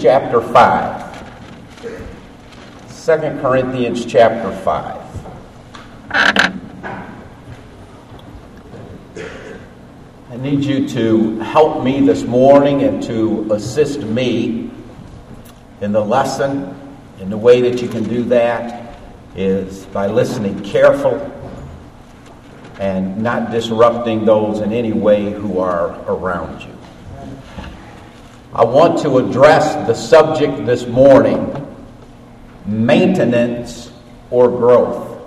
chapter 5. 2 Corinthians chapter 5. I need you to help me this morning and to assist me in the lesson. And the way that you can do that is by listening carefully and not disrupting those in any way who are around you. I want to address the subject this morning, maintenance or growth.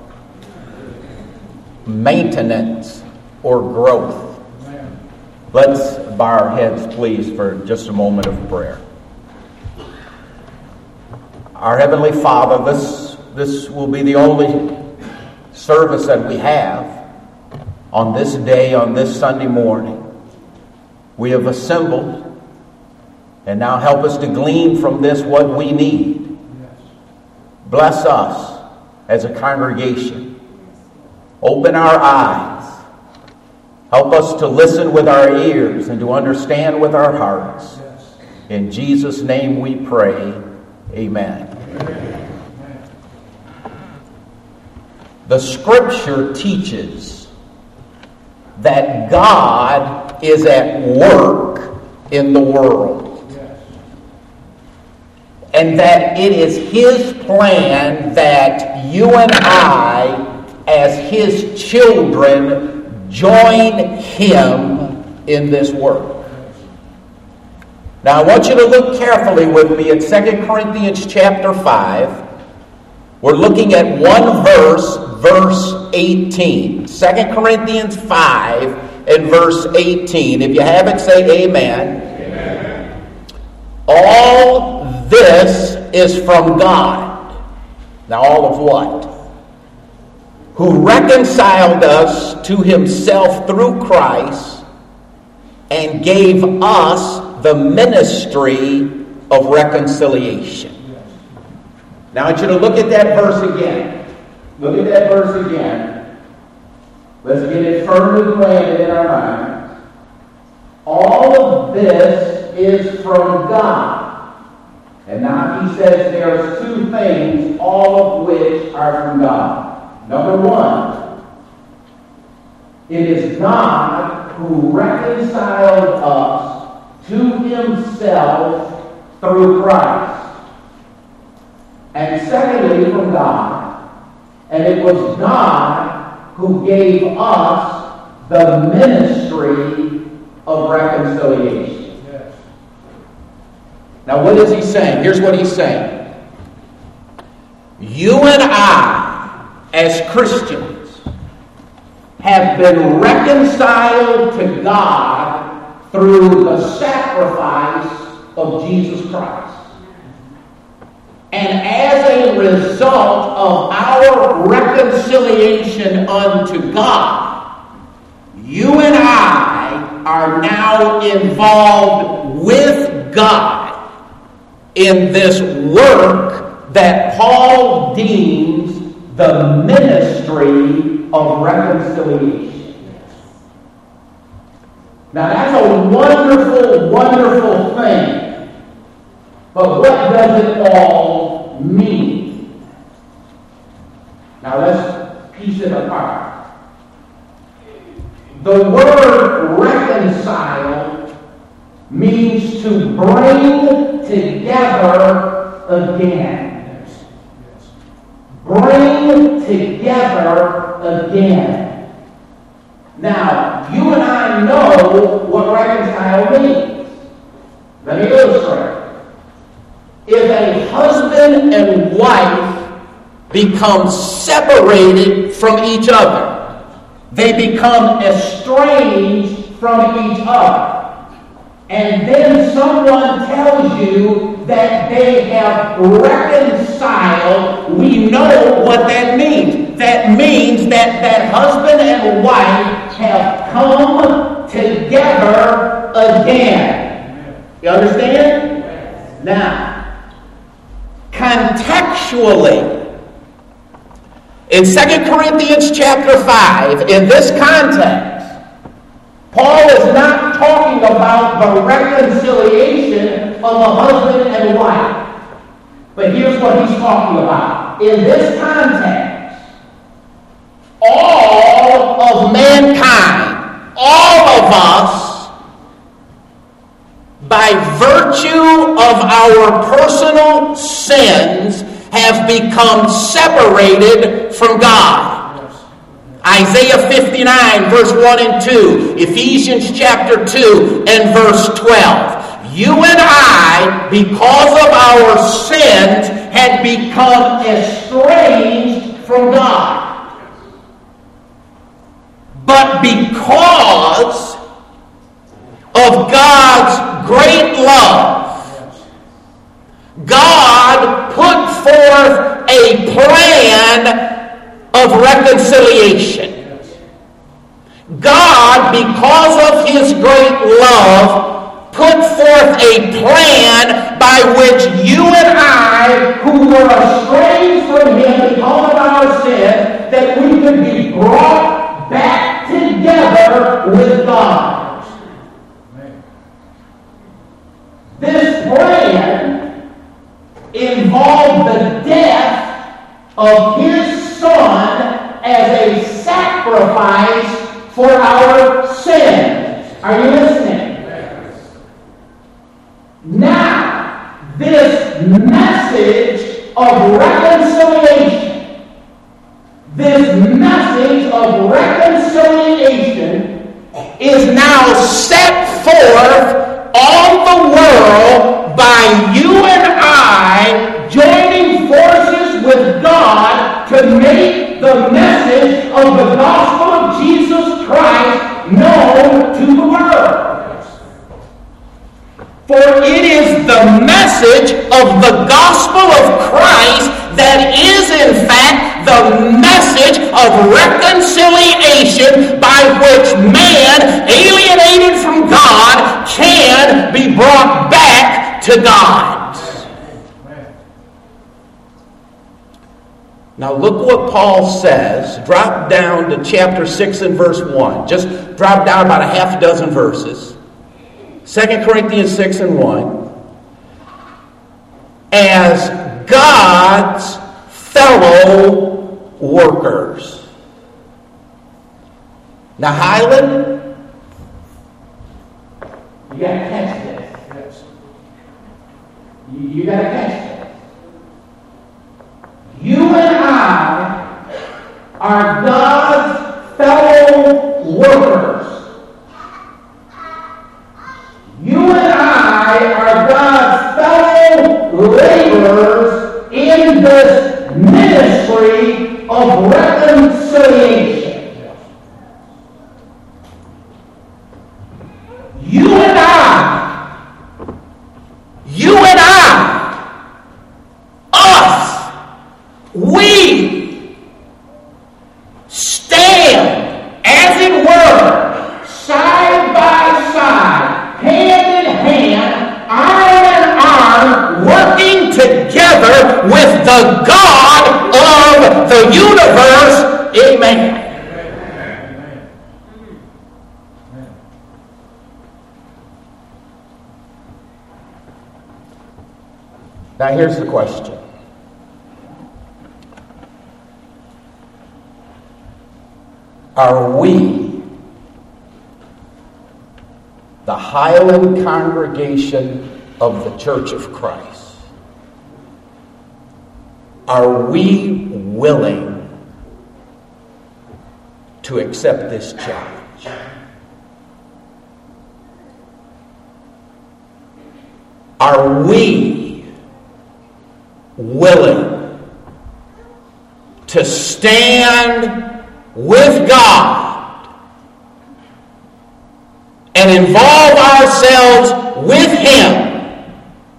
Maintenance or growth. Let's bow our heads, please, for just a moment of prayer. Our Heavenly Father, this will be the only service that we have on this day, on this Sunday morning. We have assembled, and now help us to glean from this what we need. Bless us as a congregation. Open our eyes. Help us to listen with our ears and to understand with our hearts. In Jesus' name we pray. Amen. The Scripture teaches that God is at work in the world. And that it is His plan that you and I, as His children, join Him in this work. Now I want you to look carefully with me at 2 Corinthians chapter 5. We're looking at one verse 18. 2 Corinthians 5 and verse 18. If you have it, say amen. Amen. All this is from God. Now all of what? Who reconciled us to Himself through Christ and gave us the ministry of reconciliation. Now I want you to look at that verse again. Look at that verse again. Let's get it firmly planted in our minds. All of this is from God. And now he says there's two things, all of which are from God. Number one, it is God who reconciled us to Himself through Christ. And secondly, from God. And it was God who gave us the ministry of reconciliation. Yes. Now what is he saying? Here's what he's saying. You and I, as Christians, have been reconciled to God through the sacrifice of Jesus Christ. And as a result of our reconciliation unto God, you and I are now involved with God in this work that Paul deems the ministry of reconciliation. Now that's a wonderful, wonderful thing. But what does it all mean? Now let's piece it apart. The word reconcile means to bring together again. Bring together again. Now, you and I know what reconcile means. Let me illustrate. If a husband and wife become separated from each other, they become estranged from each other, and then someone tells you that they have reconciled, we know what that means. That means that husband and wife have come together again. You understand? Now, contextually, in 2 Corinthians chapter 5, in this context, Paul is not talking about the reconciliation of a husband and wife. here's what he's talking about. In this context, all of mankind, all of us, by virtue of our personal sins, have become separated from God. Isaiah 59, verse 1 and 2. Ephesians chapter 2 and verse 12. You and I, because of our sins, had become estranged from God. But because of God's great love, God put forth a plan of reconciliation. God, because of His great love, put forth a plan by which you and I, who were estranged from Him because of our sin, that we could be brought back together with God. This plan involved the death of His Son as a sacrifice for our sins. Are you listening? Now, this message of reconciliation, is now set forth on the world by you and I joining forces with God to make the message of the gospel of Jesus Christ known to the world. For it is the message of the gospel of Christ that is in fact the message of reconciliation by which man, alienated from God, can be brought back to God. Now look what Paul says. Drop down to chapter 6 and verse 1. Just drop down about a half a dozen verses. 2 Corinthians 6 and 1. As God's fellow workers. Now Highland, you got to catch this. You got to catch this. You and I are God's fellow workers. You and I are God's fellow laborers in this ministry of reconciliation. You and I, us, we stand, as it were, side by side, hand in hand, arm in arm, working together with the God of the universe. Amen. Now here's the question. Are we, the Highland congregation of the Church of Christ, are we willing to accept this challenge? Are we willing to stand with God and involve ourselves with Him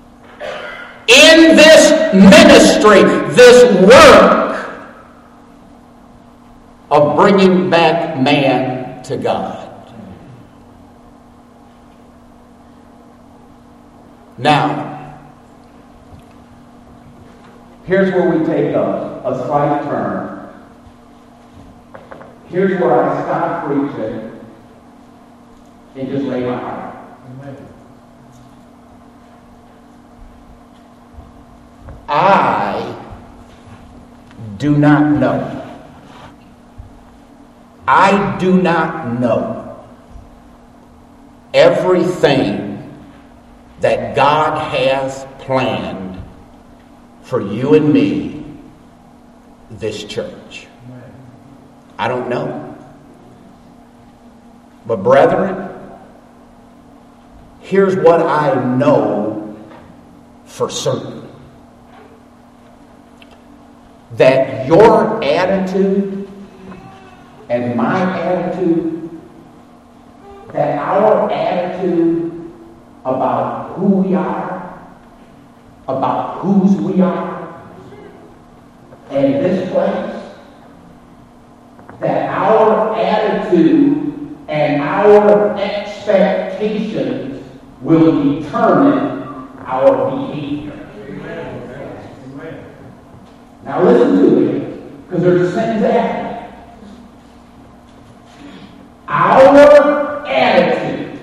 in this ministry, this work of bringing back man to God? Now, here's where we take a slight turn. Here's where I stop preaching and just lay my heart. I do not know. I do not know everything that God has planned for you and me, this church. I don't know. But brethren, here's what I know for certain. That your attitude and my attitude, that our attitude about who we are, about whose we are, and this place, that our attitude and our expectations will determine our behavior. Now listen to me, because there's a sentence after that. Our attitude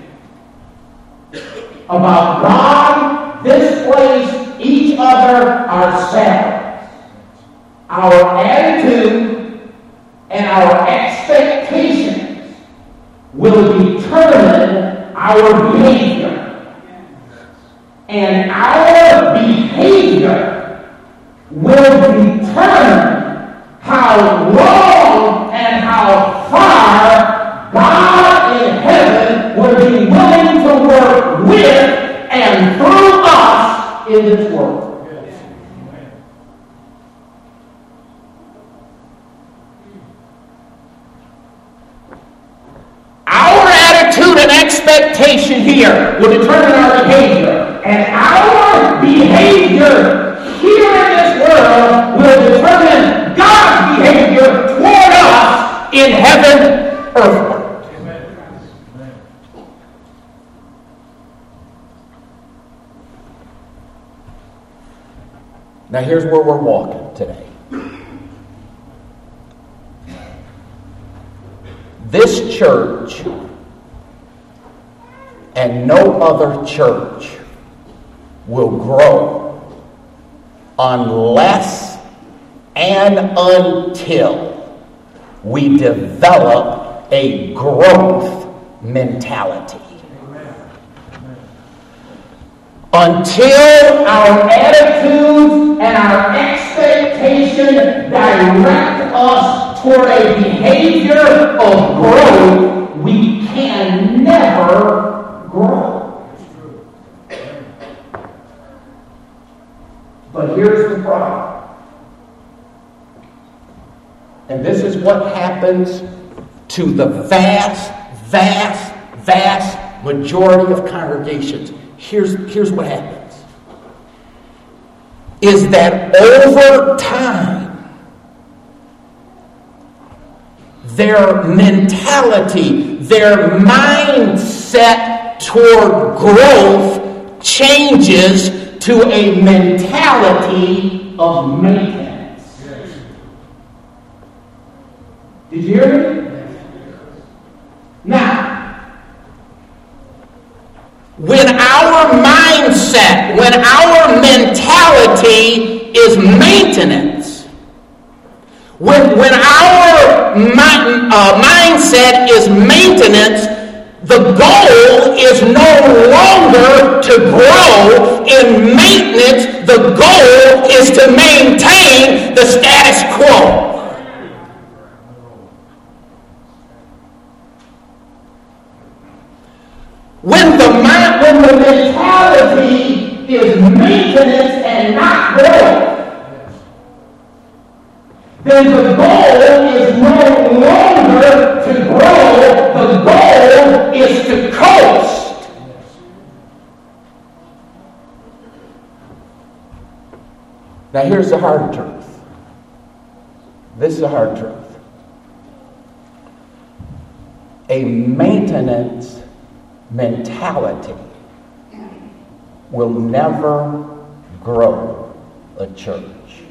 about God, this place, each other, ourselves. Our attitude and our expectations will determine our behavior. And our behavior will determine how long and how far God in heaven will be willing to work with and through us in this world. Our attitude and expectation here will determine our behavior, and our behavior here in this world will determine God's behavior toward us in heaven, earthward. Now here's where we're walking today. This church and no other church will grow unless and until we develop a growth mentality. Until our attitudes and our expectation direct us toward a behavior of growth, we can never grow. But here's the problem. And this is what happens to the vast majority of congregations. Here's what happens. Is that over time, their mentality, their mindset toward growth changes to a mentality of maintenance. Did you hear me? Now, when our mindset, when our mentality is maintenance, when our mindset is maintenance, the goal is no longer to grow. In maintenance, the goal is to maintain the status quo. When the mentality is maintenance and not growth, then the goal is no longer to grow. The goal is to coast. Now here's the hard truth. This is the hard truth. A maintenance mentality will never grow a church.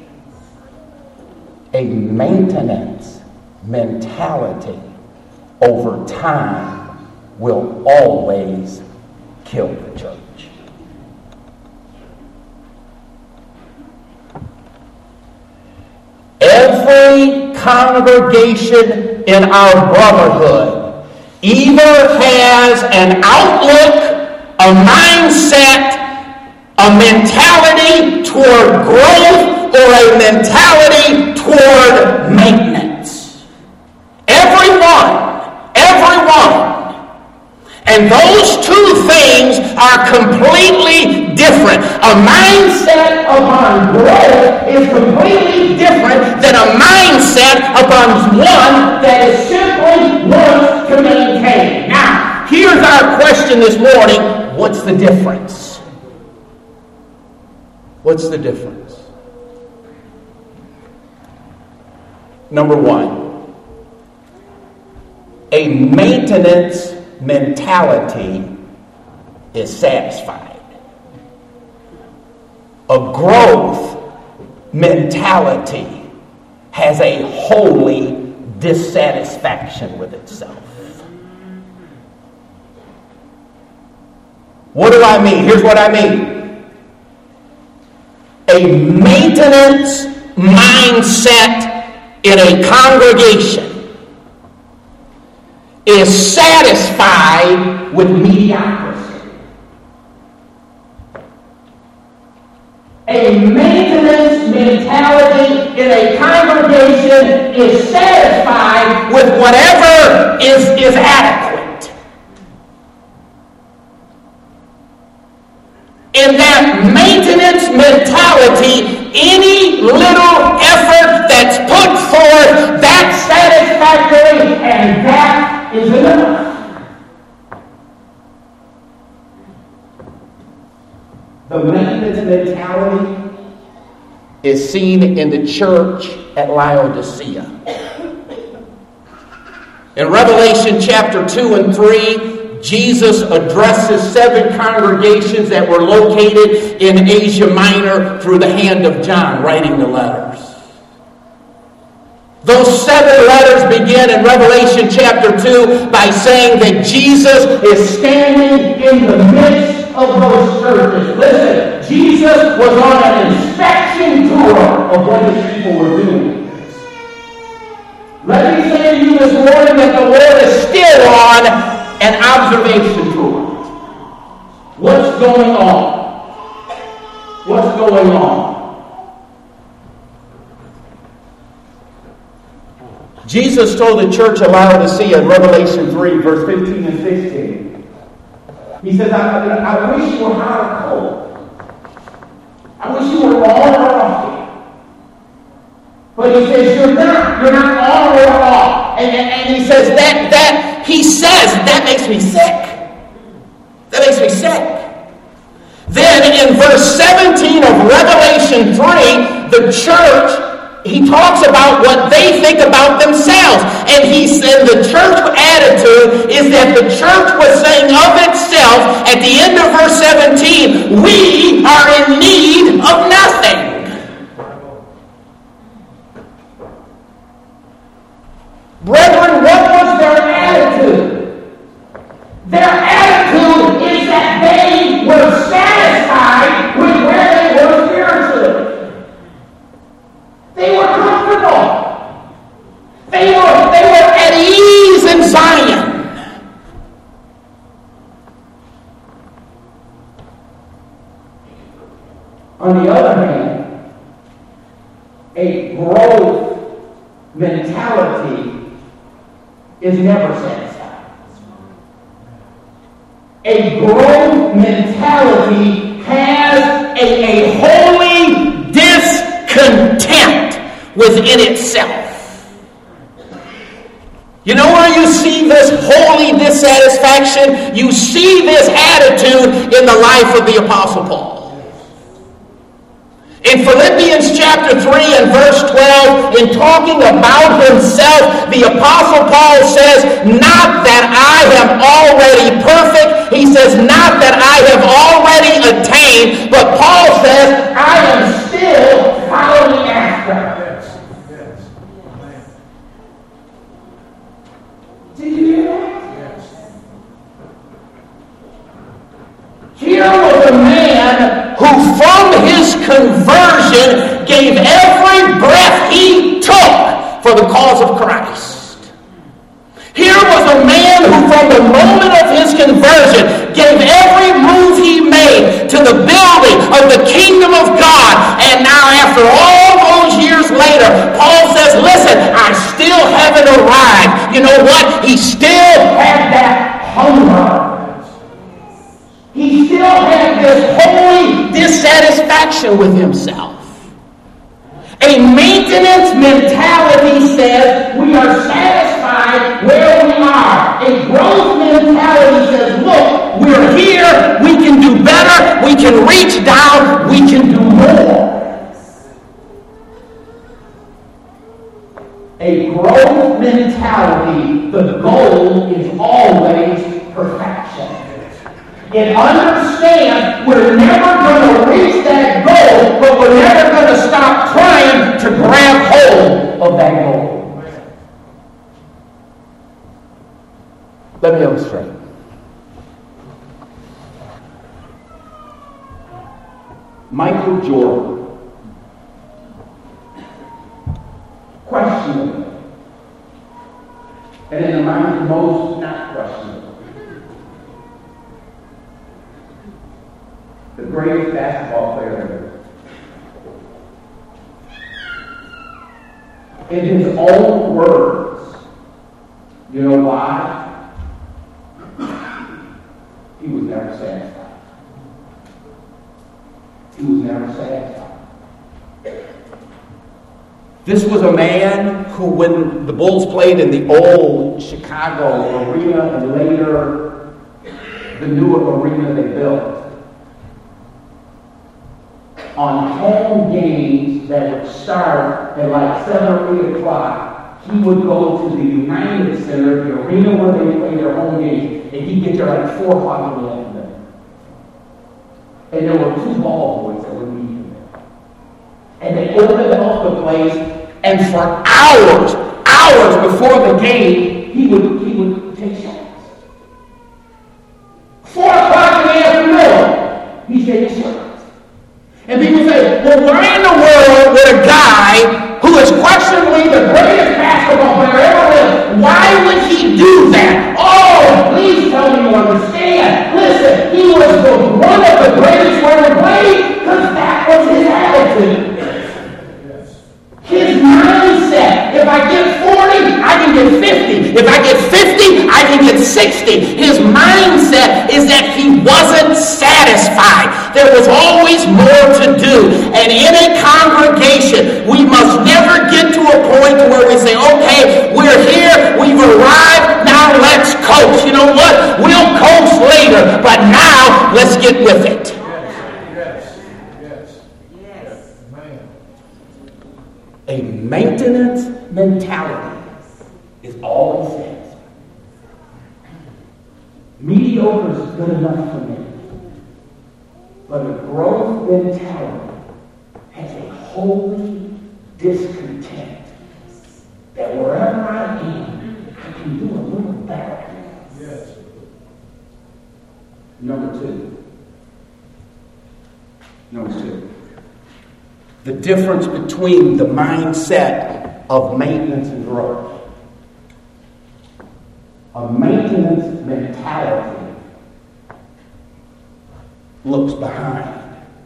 A maintenance mentality over time will always kill the church. every congregation in our brotherhood either has an outlook, a mindset, a mentality toward growth, or a mentality toward maintenance. Everyone. And those two things are completely different. A mindset upon growth is completely different than a mindset upon one that is simply wants to maintain. Now, here's our question this morning. What's the difference? What's the difference? Number one, a maintenance mentality is satisfied. A growth mentality has a holy dissatisfaction with itself. What do I mean? Here's what I mean. A maintenance mindset in a congregation is satisfied with mediocrity. A maintenance mentality in a congregation is satisfied with whatever is adequate. In that maintenance mentality, any little effort that's put forth, that's satisfactory, and that is enough. The maintenance mentality is seen in the church at Laodicea. In Revelation chapter 2 and 3, Jesus addresses 7 congregations that were located in Asia Minor through the hand of John, writing the letters. Those 7 letters begin in Revelation chapter 2 by saying that Jesus is standing in the midst of those churches. Listen, Jesus was on an inspection tour of what his people were doing. Let me say to you this morning that the Lord is still on an observation tour. What's going on? What's going on? Jesus told the church of Laodicea in Revelation 3, verse 15 and 16. He says, I wish you were hot or cold. I wish you were on or off here. But he says, you're not on or off. And he says, that makes me sick. That makes me sick. Then in verse 17 of Revelation 3, the church, he talks about what they think about themselves. And he said the church attitude is that the church was saying of itself at the end of verse 17, we are in need of nothing. Brethren, what was their attitude? Their attitude is that they were satisfied with where they were spiritually. They were comfortable. They were at ease in Zion. On the other hand, a growth mentality is never satisfied. A growth mentality has a holy discontent within itself. You know where you see this holy dissatisfaction? You see this attitude in the life of the Apostle Paul. In Philippians chapter 3 and verse 12, in talking about himself, the Apostle Paul says, not that I am already perfect. He says, not that I have already attained, but Paul says, I am still following after. Did you hear that? Here was a man who from his conversion gave every breath he took for the cause of Christ. Here was a man who from the moment of his conversion gave every move he made to the building of the kingdom of God. And now after all those years later, Paul says, listen, I still haven't arrived. You know what? He still had that hunger. He still had this holy dissatisfaction with himself. A maintenance mentality says we are satisfied where we are. A growth mentality says, look, we're here, we can do better, we can reach down, we can do more. A growth mentality, the goal is always perfection. It understands we're never going to reach that goal, but we're never going to stop trying to grab hold of that goal. Let me illustrate. Michael Jordan. Questionable. And in the mind of most, not questionable. The greatest basketball player ever. In his own words, you know why? He was never satisfied. He was never satisfied. This was a man who, when the Bulls played in the old Chicago arena and later the new arena they built, on home games that would start at like 7 or 8 o'clock, he would go to the United Center, the arena where they played their home games, and he'd get there like 4 o'clock in the afternoon. And there were 2 ball boys that were meeting there. And they opened up the place, and for hours before the game, he would take shots. 4 o'clock in the afternoon, he's taking shots. And people say, well, why in the world would a guy who is questionably the greatest basketball player ever lived, why would he do that? Oh, please tell me you understand. Listen, he was one of the greatest who ever played because that was his attitude. His mindset, if I get 40, I can get 50. If I get 50, I can get 60. His mindset is that he wasn't satisfied. There was always more to do. And in a congregation, we must never get to a point where we say, okay, we're here, we've arrived, now let's coast. You know what? We'll coast later, but now let's get with it. A maintenance mentality is all it says. Mediocre is good enough for me. But a growth mentality has a holy discontent that wherever I am, I can do a little better. Yes. Number two. The difference between the mindset of maintenance and growth. A maintenance mentality looks behind.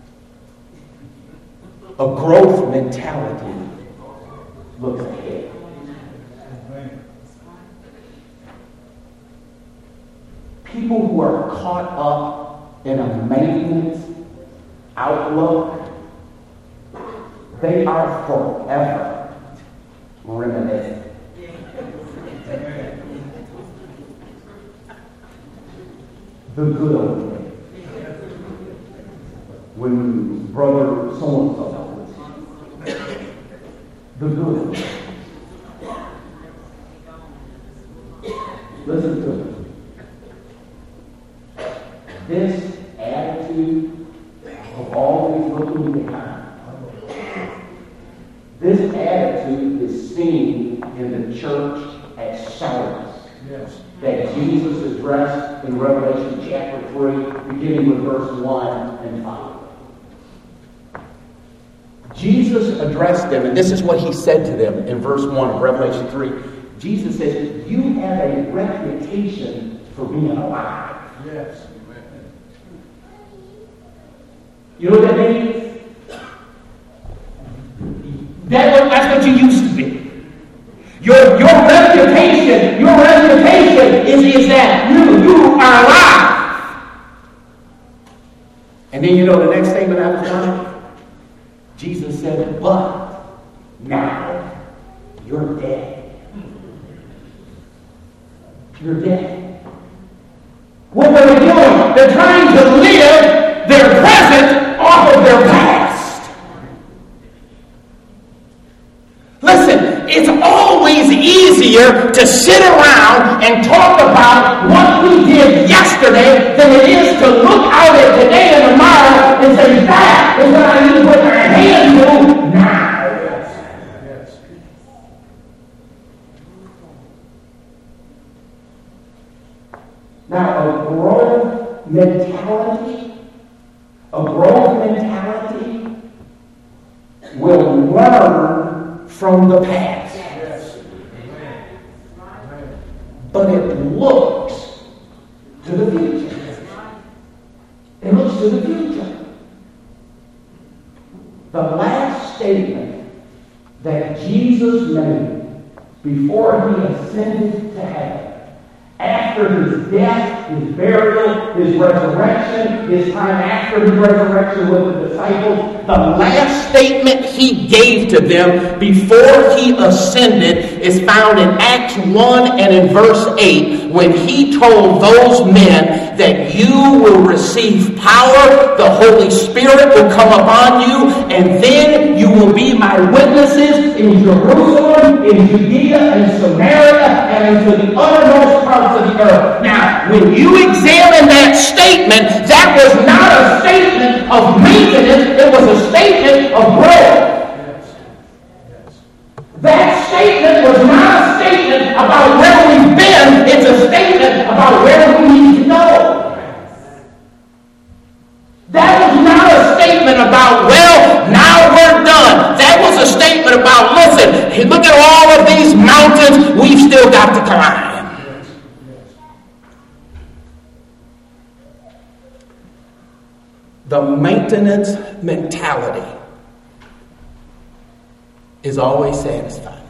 A growth mentality looks ahead. People who are caught up in a maintenance outlook, they are forever reminiscing. The good old days. When brother so-and-so was. The good old days. Listen to it. This attitude of always looking behind, this attitude is seen in the church at Sardis. Yes. That Jesus addressed in Revelation chapter 3, beginning with verse 1 and 5. Jesus addressed them, and this is what he said to them in verse 1 of Revelation 3. Jesus said, you have a reputation for being alive. Yes. You know what that means? That's what you used to be. Your reputation is that you are alive. And then you know the next statement after that? Jesus said, but now you're dead. You're dead. What are they doing? They're trying to live their present off of their past. Listen, it's always easier to sit around and talk about what we did yesterday than it is to look out at today and tomorrow and say, that is what I need to put my hand to now. Yes. Now, a growth mentality will learn from the past. Yes. But it looks to the future. It looks to the future. The last statement that Jesus made before he ascended to heaven, after his death, his burial, his resurrection, his time after his resurrection with the disciples, the last statement he gave to them before he ascended is found in Acts 1 and in verse 8, when he told those men that you will receive power, the Holy Spirit will come upon you, and then you will be my witnesses in Jerusalem, in Judea, and Samaria, and into the uttermost parts of the earth. Now, when you examine that statement, that was not a statement of maintenance, it was a statement of growth. That statement was not a statement about where we've been, it's a statement about where we need to go. That was not a statement about, well, now we're done. That was a statement about, listen, look at all of these mountains we've still got to climb. The maintenance mentality is always satisfied.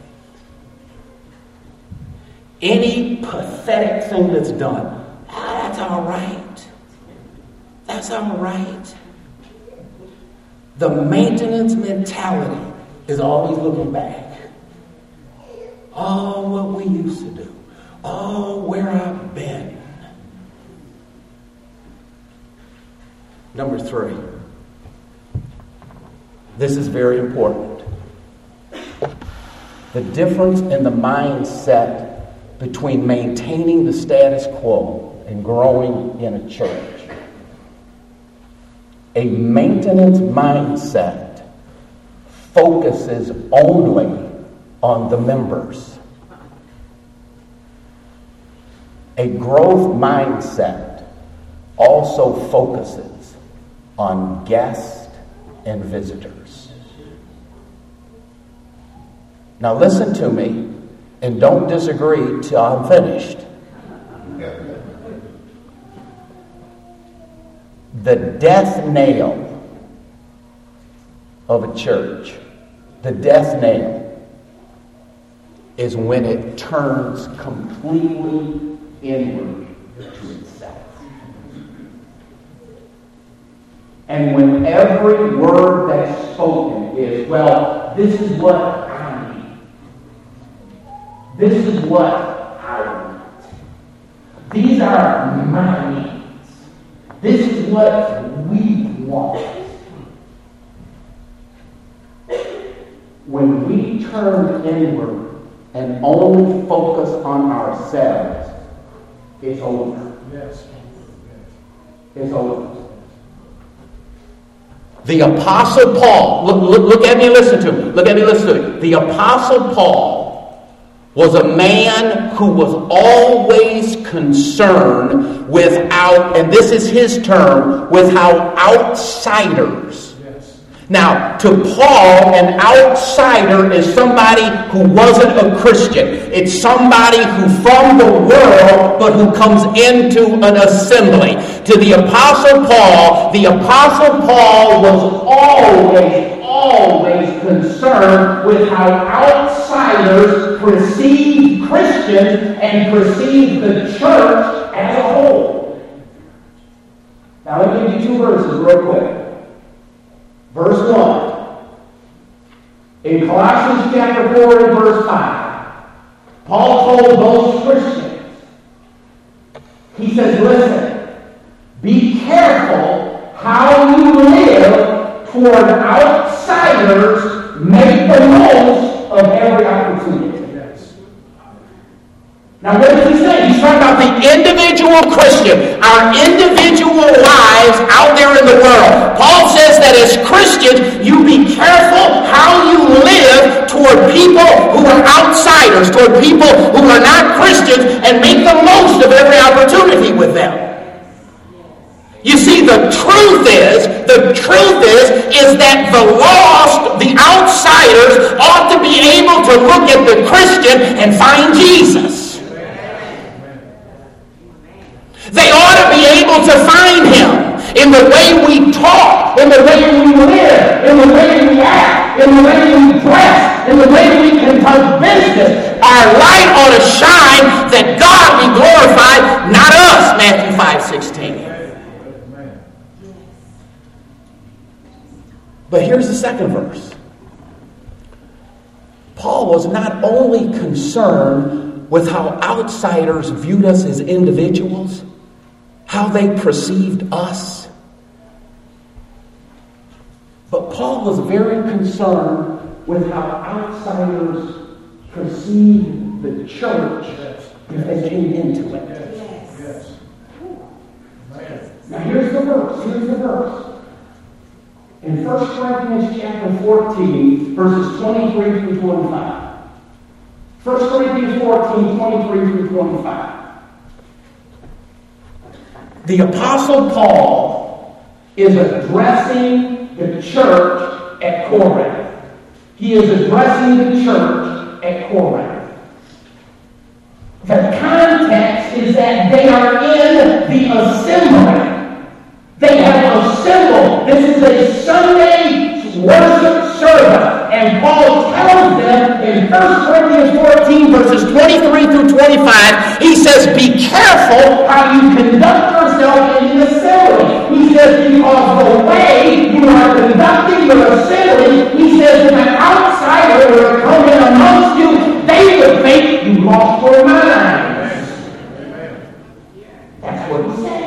Any pathetic thing that's done, that's all right. That's all right. The maintenance mentality is always looking back. Oh, what we used to do. Oh, where I've been. Number 3. This is very important. The difference in the mindset between maintaining the status quo and growing in a church. A maintenance mindset focuses only on the members. A growth mindset also focuses on guests and visitors. Now listen to me and don't disagree till I'm finished. The death nail of a church, the death nail, is when it turns completely inward to itself. And when every word that's spoken is, well, this is what I need. This is what I want. These are my needs. This is what we want. When we turn inward and only focus on ourselves, it's over. Yes. It's over. The Apostle Paul, look at me and listen to me. Look at me and listen to me. The Apostle Paul was a man who was always concerned with and this is his term, with how outsiders Now, to Paul, an outsider is somebody who wasn't a Christian. It's somebody who from the world, but who comes into an assembly. To the Apostle Paul was always concerned with how outsiders perceive Christians and perceive the church as a whole. Now, let me give you two verses real quick. Verse 1. In Colossians chapter 4 and verse 5, Paul told those Christians, he says, listen, be careful how you live toward outsiders. Make the most of every opportunity. Now, what does he say? He's talking about the individual Christian, our individual lives out there in the world. Paul says that as Christians, you be careful how you live toward people who are outsiders, toward people who are not Christians, and make the most of every opportunity with them. You see, the truth is that the lost, the outsiders, ought to be able to look at the Christian and find Jesus. They ought to be able to find him in the way we talk, in the way we live, in the way we act, in the way we dress, in the way we conduct business. Our light ought to shine that God be glorified, not us, Matthew 5:16. But here's the second verse. Paul was not only concerned with how outsiders viewed us as individuals, how they perceived us, but Paul was very concerned with how outsiders perceived the church if they came into it. Now here's the verse. In 1 Corinthians chapter 14, verses 23 through 25. 1 Corinthians 14, 23 through 25. The Apostle Paul is addressing the church at Corinth. He is addressing the church at Corinth. The context is that they are in the assembly. They have assembled. This is a Sunday worship service. And Paul tells them in 1 Corinthians 14, verses 23 through 25, he says, be careful how you conduct yourself in the assembly. He says, because the way you are conducting your assembly, he says, if an outsider were to come in amongst you, they would think you lost your minds. That's what he said.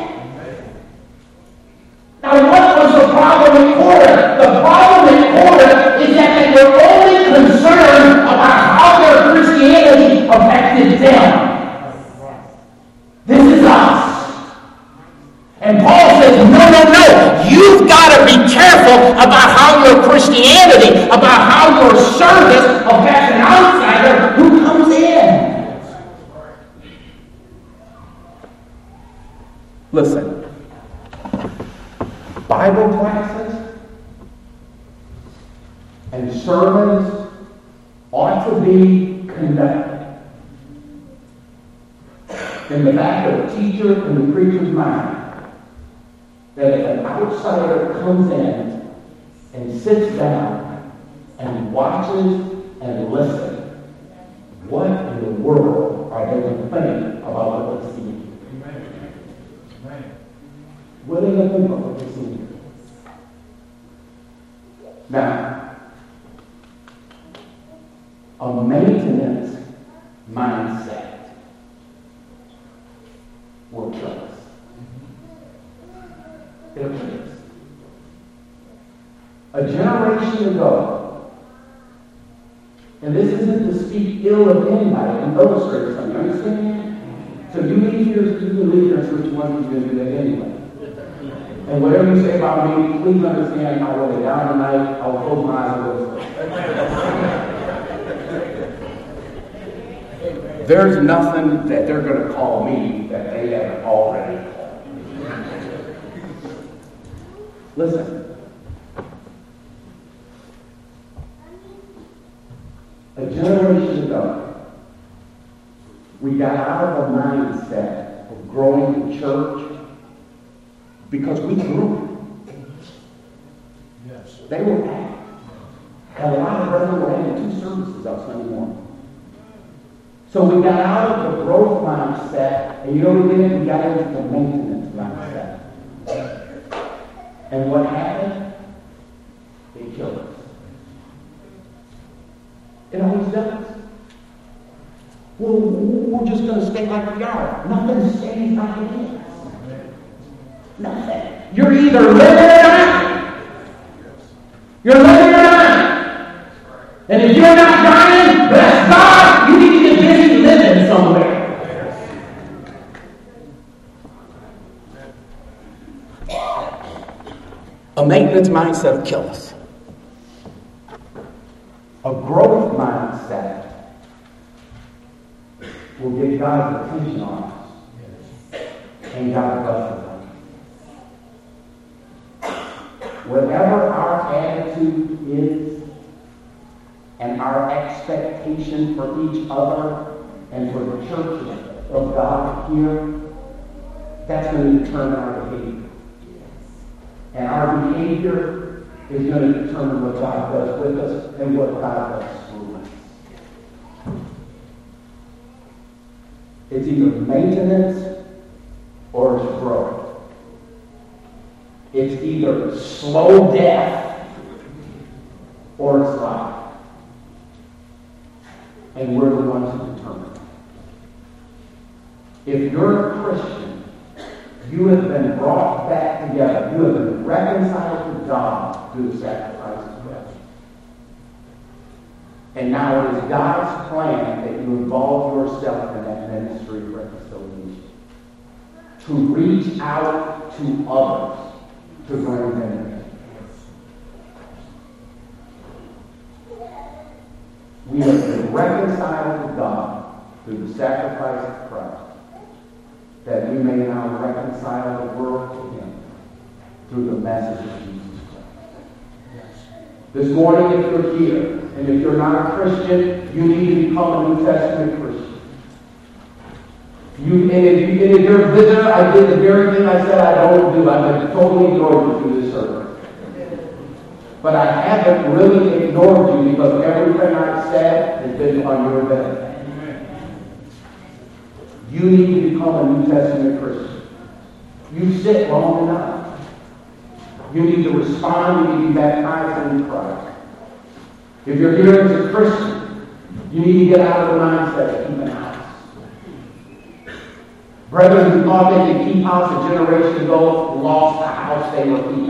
Now, what was the problem in Corinth? The problem in Corinth is that they were only concerned about how their Christianity affected them. This is us. And Paul says, no. You've got to be careful about how your Christianity, about how your service affects an outsider who comes in. Listen. Bible classes and sermons ought to be conducted in the back of the teacher and the preacher's mind, that if an outsider comes in and sits down and watches and listens, what in the world are they going to think about what they see? What are they going to think about what they see? Now, a maintenance mindset will kill us. It'll kill us. A generation ago, and this isn't to speak ill of anybody, and illustrate something, you understand? So you leave here, you can leave here, so which one you're going to do that anyway. And whatever you say about me, please understand I will lay down tonight, I will close my eyes and listen. There's nothing that they're going to call me that they haven't already called me. Listen. A generation ago, we got out of a mindset of growing the church because we grew. Yes. They were packed. And a lot of brethren were having 2 services on Sunday morning. So we got out of the growth mindset, and you know what we did? We got into the maintenance mindset. And what happened? It killed us. It always does. Well, we're just going to stay like we are. Nothing stays like it is. Nothing. You're either living or dying. You're living or dying. And if you're not dying, bless God, you need to get busy living somewhere. A maintenance mindset will kill us. A growth mindset will get God's attention on us. And God blesses us. Whatever our attitude is and our expectation for each other and for the church of God here, that's going to determine our behavior. And our behavior is going to determine what God does with us and what God does through us. It's either maintenance or it's growth. It's either slow death or it's life. And we're the ones who determine. If you're a Christian, you have been brought back together. You have been reconciled to God through the sacrifice of Christ. And now it is God's plan that you involve yourself in that ministry of reconciliation. To reach out to others to bring them in. We have been reconciled to God through the sacrifice of Christ, that we may now reconcile the world to Him through the message of Jesus Christ. This morning, if you're here, and if you're not a Christian, you need to become a New Testament Christian. If you're a visitor, I did the very thing I said I don't do. I've been totally ignored you through this service. But I haven't really ignored you because everything I've said has been on your benefit. You need to become a New Testament Christian. You sit long enough. You need to respond. You need to be baptized in Christ. If you're here as a Christian, you need to get out of the mindset of keeping house. Brethren who thought they could keep house a generation ago lost the house they were keeping.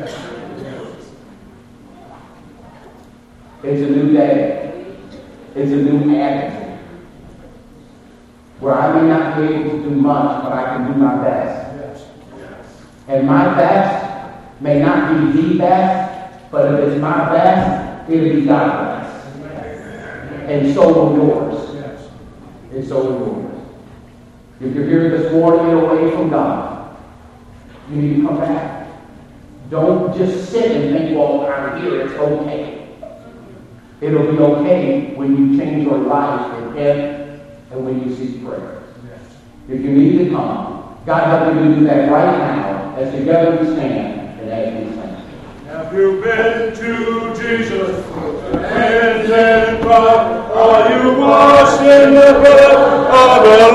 It's a new day. It's a new attitude. Where I may not be able to do much, but I can do my best. And my best may not be the best, but if it's my best, it'll be God's best. And so will yours. And so will yours. If you're here this morning and away from God, you need to come back. Don't just sit and think, well, I'm here, it's okay. It'll be okay when you change your life in Him and when you seek prayer. If you need to come, God help you to do that right now as together we stand and as we sing. Have you been to Jesus? Hands and blood, are you washed in the blood of the